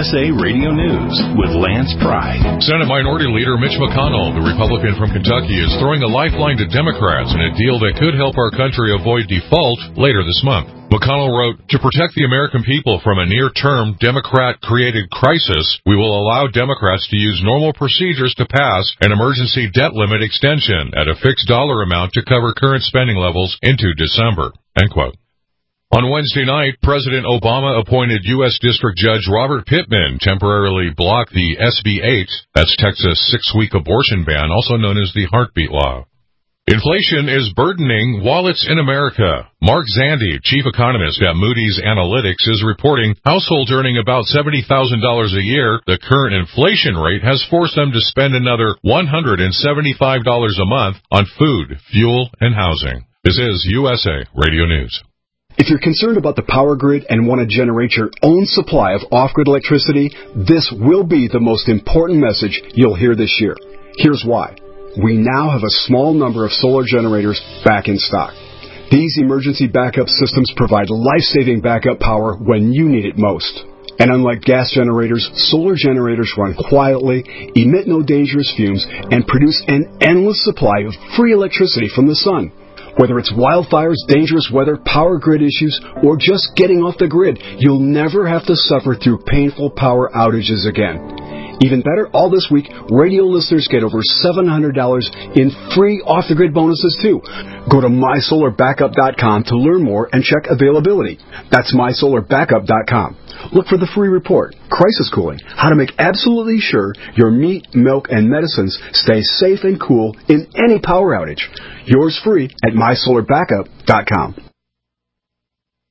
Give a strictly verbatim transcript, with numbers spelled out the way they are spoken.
S A Radio News with Lance Pry. Senate Minority Leader Mitch McConnell, the Republican from Kentucky, is throwing a lifeline to Democrats in a deal that could help our country avoid default later this month. McConnell wrote, "To protect the American people from a near-term Democrat-created crisis, we will allow Democrats to use normal procedures to pass an emergency debt limit extension at a fixed dollar amount to cover current spending levels into December." End quote. On Wednesday night, President Obama appointed U S District Judge Robert Pittman temporarily block the S B eight, that's Texas' six-week abortion ban, also known as the Heartbeat Law. Inflation is burdening wallets in America. Mark Zandi, chief economist at Moody's Analytics, is reporting households earning about seventy thousand dollars a year, the current inflation rate has forced them to spend another one hundred seventy-five dollars a month on food, fuel, and housing. This is U S A Radio News. If you're concerned about the power grid and want to generate your own supply of off-grid electricity, this will be the most important message you'll hear this year. Here's why. We now have a small number of solar generators back in stock. These emergency backup systems provide life-saving backup power when you need it most. And unlike gas generators, solar generators run quietly, emit no dangerous fumes, and produce an endless supply of free electricity from the sun. Whether it's wildfires, dangerous weather, power grid issues, or just getting off the grid, you'll never have to suffer through painful power outages again. Even better, all this week, radio listeners get over seven hundred dollars in free off-the-grid bonuses, too. Go to my solar backup dot com to learn more and check availability. That's my solar backup dot com. Look for the free report, Crisis Cooling, how to make absolutely sure your meat, milk, and medicines stay safe and cool in any power outage. Yours free at my solar backup dot com.